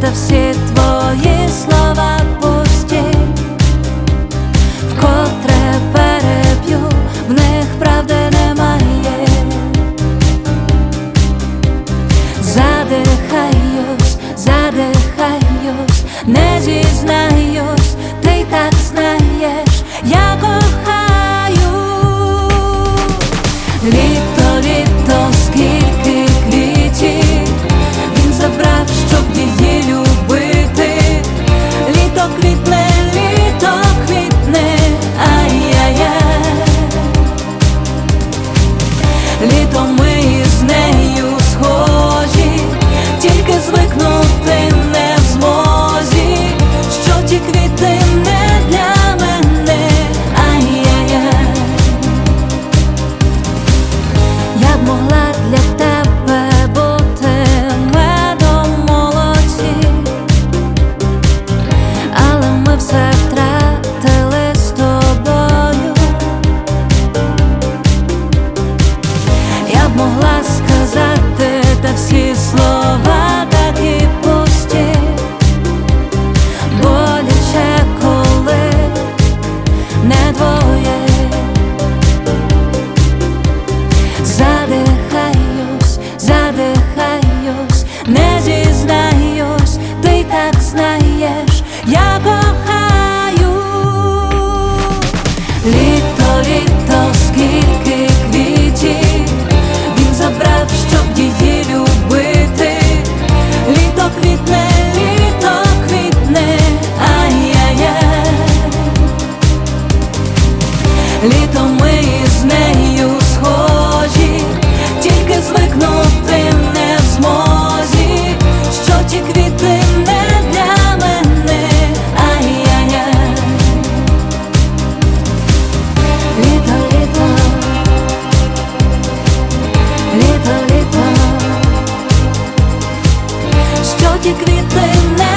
та всі твої слова пусті, вкотре переб'ю, в них правди немає. Задихаюсь, задихаюсь, не зізнаюсь, ти й так знаєш, я кохаю. Літо, літо, скільки квітів він забрав, щоб її любити. Літо квітне, ай-яй-яй. Літо ми із нею схожі, тільки звикнути не в змозі, що ті квіти не для мене, ай-яй-яй. Я б могла для тебе бути медом в молоці, але ми все втратили з тобою. Я б могла сказати та всі слова такі пусті, боляче, коли не двоє. Задихаюсь, задихаюсь, не зізнаюсь, ти й так знаєш, я кохаю. Літо, літо, скільки квітів він забрав, щоб її любити. Літо квітне, ай-яй-яй. Літо ми із нею схожі, тільки звикнути не в змозі, що ті квіти не для мене, ай-яй-яй. Літо, літо, літо, літо, що ті квіти не